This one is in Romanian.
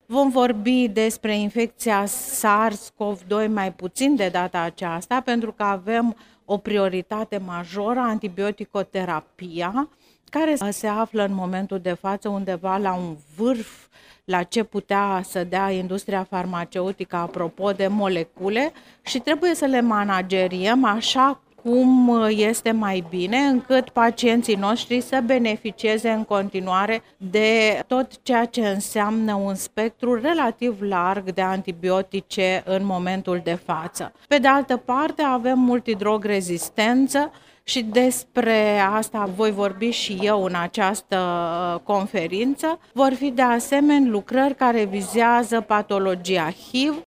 Vom vorbi despre infecția SARS-CoV-2 mai puțin de data aceasta, pentru că avem o prioritate majoră, antibioticoterapia, care se află în momentul de față undeva la un vârf la ce putea să dea industria farmaceutică apropo de molecule și trebuie să le manageriem așa cum este mai bine, încât pacienții noștri să beneficieze în continuare de tot ceea ce înseamnă un spectru relativ larg de antibiotice în momentul de față. Pe de altă parte, avem multidrog rezistență și despre asta voi vorbi și eu în această conferință. Vor fi de asemenea lucrări care vizează patologia HIV,